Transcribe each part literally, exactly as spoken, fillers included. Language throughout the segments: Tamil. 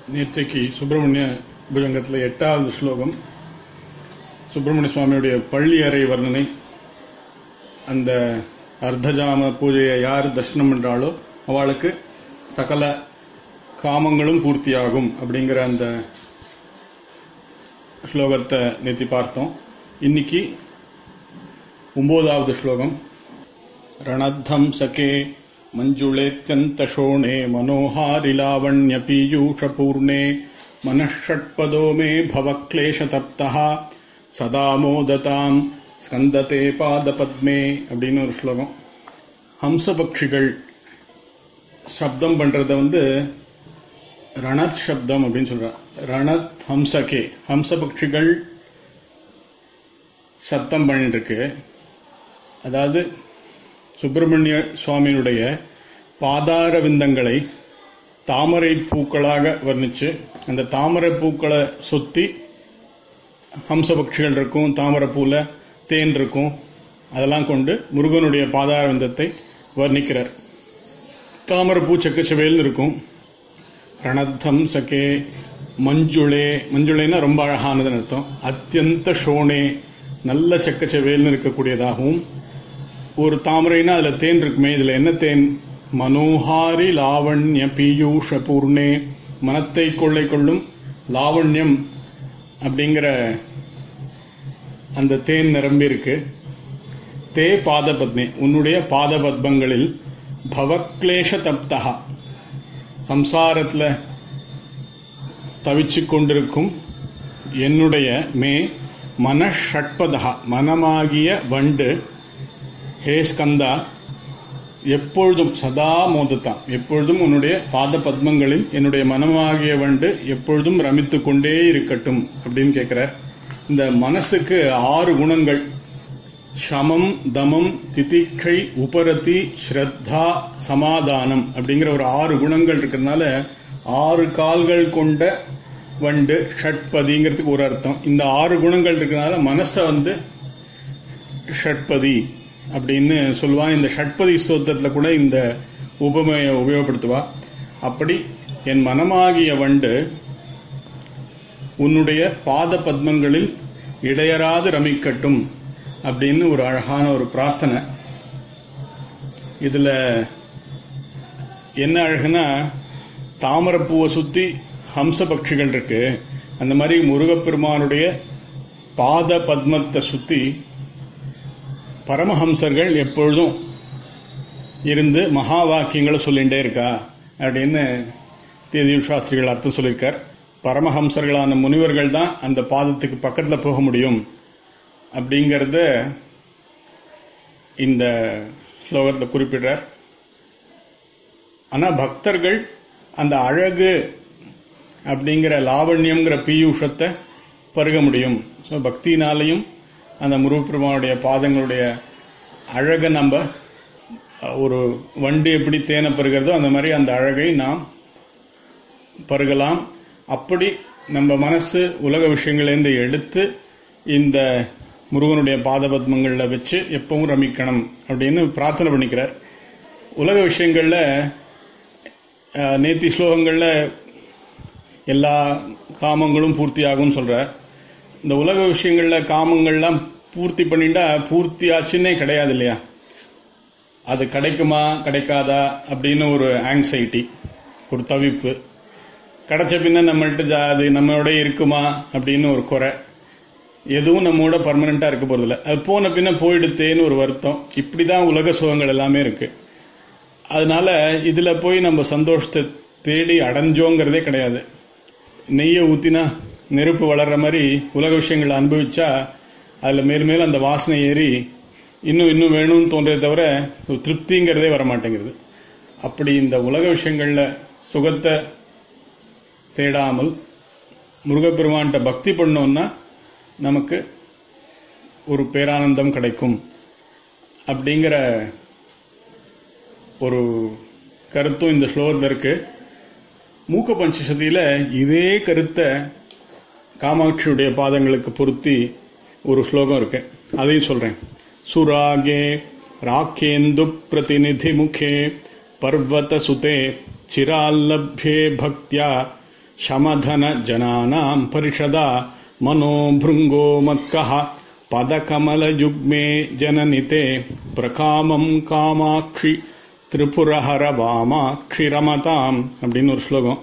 நேற்றைக்கு சுப்பிரமணிய புஜங்கத்தில் எட்டாவது ஸ்லோகம் சுப்பிரமணிய சுவாமியுடைய பள்ளி அறை வர்ணனை. அந்த அர்த்தஜாம பூஜையை யார் தரிசனம் பண்றாளோ அவளுக்கு சகல காமங்களும் பூர்த்தியாகும் அப்படிங்கிற அந்த ஸ்லோகத்தை நேற்று பார்த்தோம். இன்னைக்கு ஒன்பதாவது ஸ்லோகம். ரணத்தம் சகே மஞ்சுளேத்யந்தசோணே மனோஹாரி லாவண்ய பீயூஷபூர்ணே மனஷட்பதோ மே பவக்லேஷதப்தஹ சதா மோததாம் ஸ்கந்ததே பாதபத்மே அப்படின்னு ஒரு ஸ்லோகம். ஹம்சபக்ஷிகள் சப்தம் பண்றத வந்து ரணத் சப்தம் அப்படின்னு சொல்ற. ரணத் ஹம்சகே, ஹம்சபக்ஷிகள் சப்தம் பண்ணிட்டு இருக்கு. அதாவது சுப்பிரமணிய சுவாமியினுடைய பாதார விந்தங்களை தாமரை பூக்களாக வர்ணிச்சு, அந்த தாமரை பூக்களை சுத்தி ஹம்சபக்ஷிகள் இருக்கும், தாமரை பூல தேன் இருக்கும், அதெல்லாம் கொண்டு முருகனுடைய பாதார விந்தத்தை வர்ணிக்கிறார். தாமரை பூ செக்கச்சவேல்னு இருக்கும். ரணத்தம் சகே மஞ்சுளே, மஞ்சுளேன்னா ரொம்ப அழகானதுன்னு அர்த்தம். அத்தியந்த ஷோனே, நல்ல செக்கச்சவேல்னு இருக்கக்கூடியதாகவும். ஒரு தாமரைனா அதுல தேன் இருக்குமே, இதுல என்ன தேன்? மனோஹாரி லாவண்ய பீயூஷ பூர்ணே, மனத்தை கொள்ளை கொள்ளும் லாவண்யம் அப்படிங்கிற அந்த தேன் நிரம்பி இருக்கு. தே பாதபத்மே, உன்னுடைய பாத பத்மங்களில் பவக்லேஷ தப்தஹா, சம்சாரத்துல தவிச்சு கொண்டிருக்கும் என்னுடைய மே மனஷட்பதா, மனமாகிய வண்டு, ஹே ஸ்கந்தா, எப்பொழுதும் சதா மோதத்தான், எப்பொழுதும் உன்னுடைய பாத பத்மங்களில் என்னுடைய மனமாகிய வண்டு எப்பொழுதும் ரமித்துக் கொண்டே இருக்கட்டும் அப்படின்னு கேட்கிறார். இந்த மனசுக்கு ஆறு குணங்கள், சமம், தமம், திதிக்ஷை, உபரதி, ஸ்ரத்தா, சமாதானம் அப்படிங்கிற ஒரு ஆறு குணங்கள் இருக்கிறதுனால ஆறு கால்கள் கொண்ட வண்டு ஷட்பதிங்கிறதுக்கு ஒரு அர்த்தம். இந்த ஆறு குணங்கள் இருக்கிறதுனால மனசை வந்து ஷட்பதி அப்படின்னு சொல்லுவான். இந்த ஷட்பதி ஸ்தோத்திரத்துல கூட இந்த உபமையை உபயோகப்படுத்துவா. அப்படி என் மனமாகிய வண்டு உன்னுடைய பாத பத்மங்களில் இடையராது ரமிக்கட்டும் அப்படின்னு ஒரு அழகான ஒரு பிரார்த்தனை. இதுல என்ன அழகுனா, தாமரப்பூவை சுத்தி ஹம்ச பட்சிகள் இருக்கு. அந்த மாதிரி முருகப்பெருமானுடைய பாத பத்மத்தை சுத்தி பரமஹம்சர்கள் எப்பொழுதும் இருந்து மகா வாக்கியங்களை சொல்லிகிட்டே இருக்கா அப்படின்னு தேதிய சாஸ்திரிகள் அர்த்தம் சொல்லியிருக்கார். பரமஹம்சர்களான முனிவர்கள் தான் அந்த பாதத்துக்கு பக்கத்தில் போக முடியும் அப்படிங்கறத இந்த ஸ்லோகத்தில் குறிப்பிடுறார். ஆனா பக்தர்கள் அந்த அழகு அப்படிங்கிற லாவண்யம்ங்கிற பீயூஷத்தை பருக முடியும். ஸோ பக்தினாலையும் அந்த முருகப்பெருமானுடைய பாதங்களுடைய அழகை நம்ம, ஒரு வண்டு எப்படி தேனை பருகிறதோ அந்த மாதிரி அந்த அழகை நாம் பருகலாம். அப்படி நம்ம மனசு உலக விஷயங்களிலிருந்து எடுத்து இந்த முருகனுடைய பாத பத்மங்களில் வச்சு எப்பவும் ரமிக்கணும் அப்படின்னு பிரார்த்தனை பண்ணிக்கிறார். உலக விஷயங்கள்ல நேத்தி ஸ்லோகங்கள்ல எல்லா காமங்களும் பூர்த்தி ஆகும் சொல்றார். இந்த உலக விஷயங்கள்ல காமங்கள்லாம் பூர்த்தி பண்ணிட்டா பூர்த்தி ஆச்சுன்னே கிடையாது இல்லையா? அது கிடைக்குமா கிடைக்காதா அப்படின்னு ஒரு ஆங்ஸைட்டி, ஒரு தவிப்பு. கிடைச்ச பின்ன நம்மள்ட்ட அது நம்மளோட இருக்குமா அப்படின்னு ஒரு குறை. எதுவும் நம்மோட பர்மனண்டா இருக்க போறதில்ல. அது போன பின்ன போயிடுத்தேன்னு ஒரு வருத்தம். இப்படிதான் உலக சுகங்கள் எல்லாமே இருக்கு. அதனால இதுல போய் நம்ம சந்தோஷத்தை தேடி அடைஞ்சோங்கிறதே கிடையாது. நெய்யை ஊத்தினா நெருப்பு வளர்ற மாதிரி உலக விஷயங்களை அனுபவிச்சா அதுல மேலும் மேலும் அந்த வாசனை ஏறி இன்னும் இன்னும் வேணும்னு தோன்றதை தவிர ஒரு திருப்திங்கிறதே வரமாட்டேங்கிறது. அப்படி இந்த உலக விஷயங்கள்ல சுகத்தை தேடாமல் முருகப்பெருமான்கிட்ட பக்தி பண்ணோம்னா நமக்கு ஒரு பேரானந்தம் கிடைக்கும் அப்படிங்கிற ஒரு கருத்தும் இந்த ஸ்லோகத்தில் இருக்கு. மூக்க பஞ்சசதியில இதே கருத்தை காமாட்சியுடைய பாதங்களுக்கு பொருத்தி ஒரு ஸ்லோகம் இருக்கு, அதையும் சொல்றேன். சுராகே ராக்கேந்து பிரதிநிதி முகே பர்வத சுதே சிரால்லப்யே பக்தியா ಶಮಧನ ಜನಾನಾಂ ಪರಿಷದಾ ಮನೋ ಭೃಂಗೋ ಮತ್ಕಃ ಪದಕಮಲ ಯುಗ್ಮೇ ಜನನಿತೆ பிரகாமம் காமாட்சி திரிபுரஹர வாமாட்சி ரமதாம் அப்படின்னு ஒரு ஸ்லோகம்.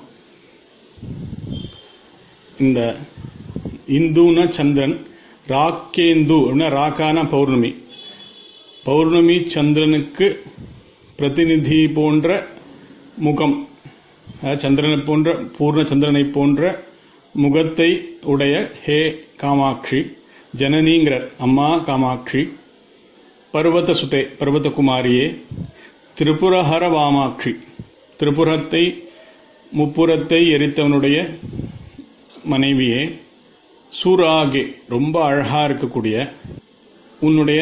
இந்த இந்துன சந்திரன், ராக்கேந்து அப்படின்னா ராக்கான பௌர்ணமி, பௌர்ணமி சந்திரனுக்கு பிரதிநிதி போன்ற முகம், சந்திரனை போன்ற பூர்ண சந்திரனை போன்ற முகத்தை உடைய ஹே காமாட்சி, ஜனனிங்கிறார் அம்மா காமாட்சி, பர்வத சுதே பர்வதகுமாரியே, திரிபுரஹர வாமாட்சி திரிபுரத்தை முப்புறத்தை எரித்தவனுடைய மனைவியே, சூராகே ரொம்ப அழகா இருக்கக்கூடிய உன்னுடைய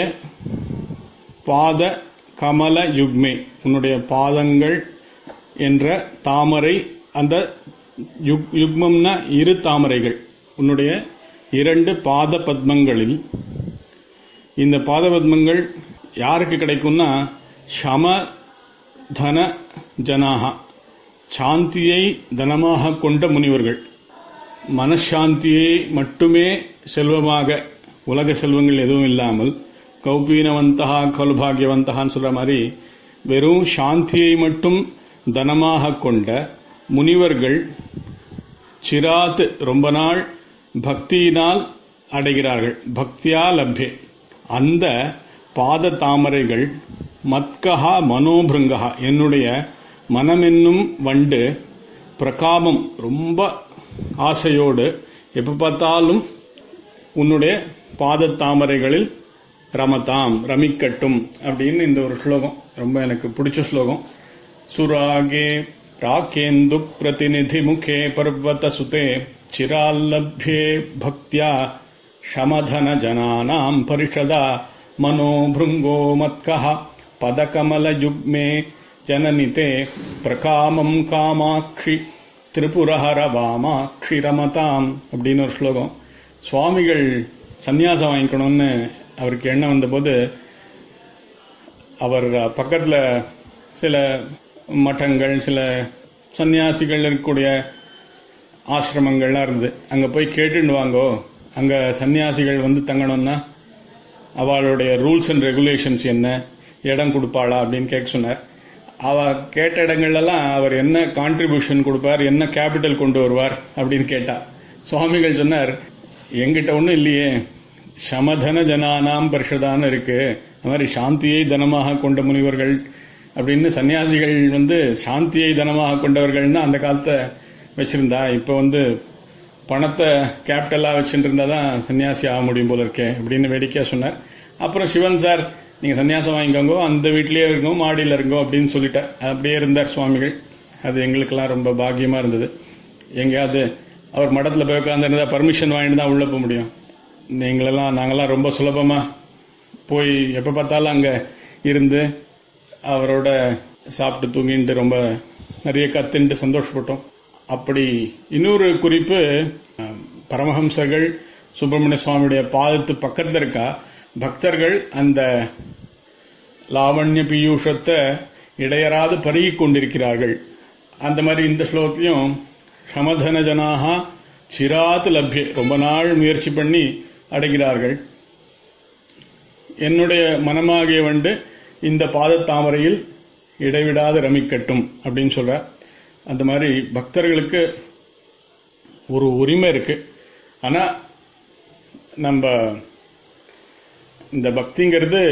பாத கமல யுக்மே, உன்னுடைய பாதங்கள் என்ற தாமரை, அந்த யுக்மம்னா இரு தாமரைகள், உன்னுடைய இரண்டு பாத பத்மங்களில், இந்த பாத பத்மங்கள் யாருக்கு கிடைக்கும்னா சம தன ஜனாக, சாந்தியை தனமாக கொண்ட முனிவர்கள், மனசாந்தியை மட்டுமே செல்வமாக, உலக செல்வங்கள் எதுவும் இல்லாமல், கௌபீனவந்தகா கௌபாகியவந்தகான்னு சொல்ற மாதிரி வெறும் சாந்தியை மட்டும் தனமாக கொண்ட முனிவர்கள் சிராத் ரொம்ப நாள் பக்தியினால் அடைகிறார்கள். பக்தியா லப்யே, அந்த பாத தாமரைகள் மத்கஹா மனோபிருங்கஹா, என்னுடைய மனமென்னும் வண்டு பிரகாமம் ரொம்ப ஆசையோடு எப்ப பார்த்தாலும் உன்னுடைய பாத தாமரைகளில் ரமதாம் ரமிக்கட்டும் அப்படின்னு இந்த ஒரு ஸ்லோகம் ரொம்ப எனக்கு பிடிச்ச ஸ்லோகம். சுராகே ராகேந்து பிரதிநிதி முகே பர்வத சுதே சிரால்லப்யே பக்தியா சமதன ஜனானாம் பரிஷதா மனோ பிருங்கோ மத்கஹ பதகமல யுக்மே ஜனனிதே பிரகாமம் காமாட்சி திரிபுரஹர வாமாட்சி ரமதாம் அப்படின்னு ஒரு ஸ்லோகம். சுவாமிகள் சந்நியாசம் வாங்கிக்கணும்னு அவருக்கு எண்ணம் வந்தபோது அவர் பக்கத்தில் சில மட்டங்கள், சில சன்னியாசிகள் இருக்கக்கூடிய ஆசிரமங்கள்லாம் இருந்தது. அங்கே போய் கேட்டுன்னு வாங்கோ, அங்கே சன்னியாசிகள் வந்து தங்கணும்னா அவளுடைய ரூல்ஸ் அண்ட் ரெகுலேஷன்ஸ் என்ன, இடம் கொடுப்பாளா அப்படின்னு கேட்க சொன்னார். அவ கேட்ட இடங்கள்லாம் அவர் என்ன கான்ட்ரிபியூஷன் கொடுப்பார், என்ன கேபிட்டல் கொண்டு வருவார் அப்படின்னு கேட்டா சுவாமிகள் சொன்னார், எங்கிட்ட ஒன்றும் இல்லையே, சமதன ஜனானாம் பரிஷதான்னு இருக்கு, அது மாதிரி சாந்தியை தனமாக கொண்ட முனிவர்கள் அப்படின்னு சன்னியாசிகள் வந்து சாந்தியை தனமாக கொண்டவர்கள்னு அந்த காலத்தை வச்சிருந்தா, இப்போ வந்து பணத்தை கேபிட்டலாக வச்சுட்டு இருந்தா தான் சன்னியாசி ஆக முடியும் போல இருக்கே அப்படின்னு வேடிக்கையா சொன்னார். அப்புறம் சிவன் சார், நீங்க சன்னியாசம் வாங்கிக்கோங்க, அந்த வீட்லயே இருக்கோ, மாடியில் இருக்கோ அப்படின்னு சொல்லிட்டார். அப்படியே இருந்தார் சுவாமிகள். அது எங்களுக்கெல்லாம் ரொம்ப பாக்கியமா இருந்தது. எங்கேயாவது அவர் மடத்தில் போய் உட்காந்துருந்தா பர்மிஷன் வாங்கிட்டு தான் உள்ள போக முடியும். நீங்களெல்லாம் நாங்கெல்லாம் ரொம்ப சுலபமா போய் எப்ப பார்த்தாலும் அங்க இருந்து அவரோட சாப்பிட்டு தூங்கிட்டு ரொம்ப நிறைய கத்துட்டு சந்தோஷப்பட்டோம். அப்படி இன்னொரு குறிப்பு, பரமஹம்சர்கள் சுப்பிரமணிய சுவாமியுடைய பாதத்து பக்கத்தில் இருக்கா பக்தர்கள் அந்த லாவண்ய பீயூஷத்தை இடையராது பருகி கொண்டிருக்கிறார்கள். அந்த மாதிரி இந்த ஸ்லோகத்திலையும் சமதன ஜனாக சிராத் லப்யே, ரொம்ப நாள் முயற்சி பண்ணி அடைகிறார்கள். என்னுடைய மனமாகிய வண்டு இந்த பாத தாமரையில் இடைவிடாது ரமிக்கட்டும் அப்படின்னு சொல்ற. அந்த மாதிரி பக்தர்களுக்கு ஒரு உரிமை இருக்கு. ஆனா நம்ம இந்த பக்திங்கிறது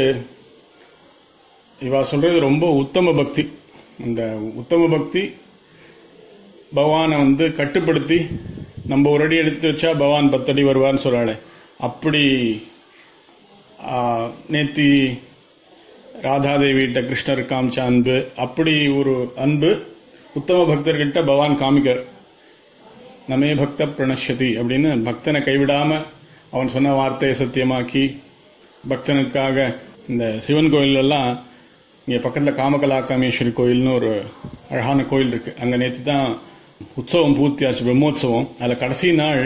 இவா சொல்றது ரொம்ப உத்தம பக்தி. இந்த உத்தம பக்தி பகவானை வந்து கட்டுப்படுத்தி நம்ம ஒரு அடி எடுத்து வச்சா பகவான் பத்தடி வருவார்னு சொல்றாளே, அப்படி நேத்தி ராதாதேவிட்ட கிருஷ்ணர் காமிச்ச அன்பு, அப்படி ஒரு அன்பு உத்தம பக்தர்கிட்ட பகவான் காமிக்கர். நமே பக்த பிரணஷதி அப்படின்னு பக்தனை கைவிடாம அவன் சொன்ன வார்த்தையை சத்தியமாக்கி பக்தனுக்காக. இந்த சிவன் கோயில் எல்லாம் இங்க பக்கத்துல காமகலா காமேஸ்வரி கோயில்னு ஒரு அழகான கோயில் இருக்கு. அங்க நேற்று தான் உற்சவம் பூர்த்தியாச்சு, பிரம்மோத்சவம். அதுல கடைசி நாள்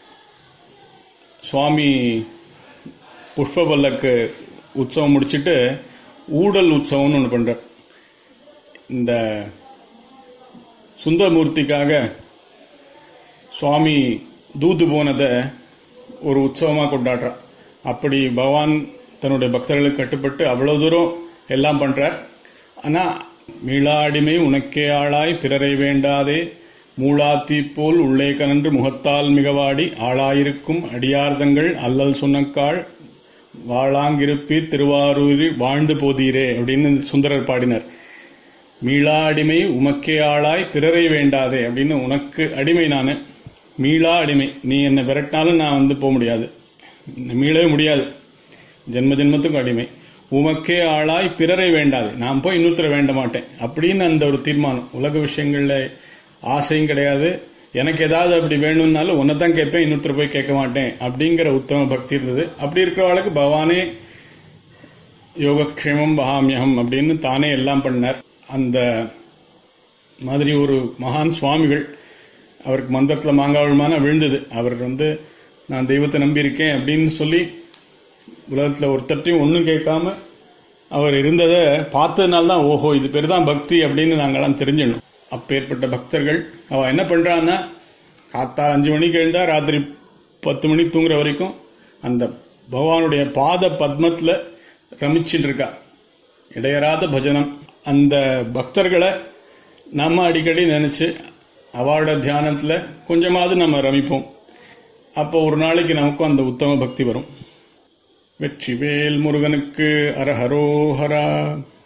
சுவாமி புஷ்பபல்லக்கு உற்சவம் முடிச்சுட்டு ஊடல் உற்சவம்னு ஒன்று பண்ற. இந்த சுந்தரமூர்த்திக்காக சுவாமி தூது போனதை ஒரு உற்சவமா கொண்டாடுறா. அப்படி பகவான் தன்னுடைய பக்தர்களுக்கு கட்டுப்பட்டு அவ்வளவு தூரம் எல்லாம் பண்றார். ஆனா மீளாடிமை உனக்கே ஆளாய் பிறரை வேண்டாதே மூளாத்தி போல் உள்ளே கனன்று முகத்தால் மிகவாடி ஆளாயிருக்கும் அடியார்தங்கள் அல்லல் சொன்னக்காள் வாழாங்கிருப்பீர் திருவாரூரில் வாழ்ந்து போதீரே அப்படின்னு சுந்தரர் பாடினார். மீளா அடிமை உமக்கே ஆளாய் பிறரை வேண்டாதே அப்படின்னு, உனக்கு அடிமை நானு, மீளா அடிமை, நீ என்னை விரட்டினாலும் நான் வந்து போக முடியாது, மீளவே முடியாது, ஜென்ம ஜென்மத்துக்கும் அடிமை. உமக்கே ஆளாய் பிறரை வேண்டாது, நான் போய் இன்னொருத்தர வேண்ட மாட்டேன் அப்படின்னு அந்த ஒரு தீர்மானம். உலக விஷயங்கள்ல ஆசையும் கிடையாது, எனக்கு ஏதாவது அப்படி வேணும்னாலும் உன்னைத்தான் கேட்பேன், இன்னொருத்தர் போய் கேட்க மாட்டேன் அப்படிங்கிற உத்தம பக்தி இருந்தது. அப்படி இருக்கிறவளுக்கு பகவானே யோகக்ஷேமம் வகாமியகம் அப்படின்னு தானே எல்லாம் பண்ணார். அந்த மாதிரி ஒரு மகான் சுவாமிகள், அவருக்கு மந்திரத்துல மாங்காவழுமான விழுந்தது. அவர் வந்து நான் தெய்வத்தை நம்பியிருக்கேன் அப்படின்னு சொல்லி உலகத்துல ஒருத்தட்டையும் ஒன்னும் கேட்காம அவர் இருந்ததை பார்த்ததுனால்தான் ஓஹோ இது பேர் தான் பக்தி அப்படின்னு நாங்கெல்லாம் தெரிஞ்சிடணும். அப்பேற்பட்ட பக்தர்கள் அவ என்ன பண்றான்னா, காத்தால் அஞ்சு மணிக்கு எழுந்தா ராத்திரி பத்து மணிக்கு தூங்குற வரைக்கும் அந்த பகவானுடைய பாத பத்மத்துல ரமிச்சுட்டு இருக்கா. இடையறாத பஜனம். அந்த பக்தர்களை நம்ம அடிக்கடி நினைச்சு அவளோட தியானத்துல கொஞ்சமாவது நம்ம ரமிப்போம். அப்போ ஒரு நாளைக்கு நமக்கும் அந்த உத்தம பக்தி வரும். வெற்றிவேல் முருகனுக்கு அரஹரோஹரா.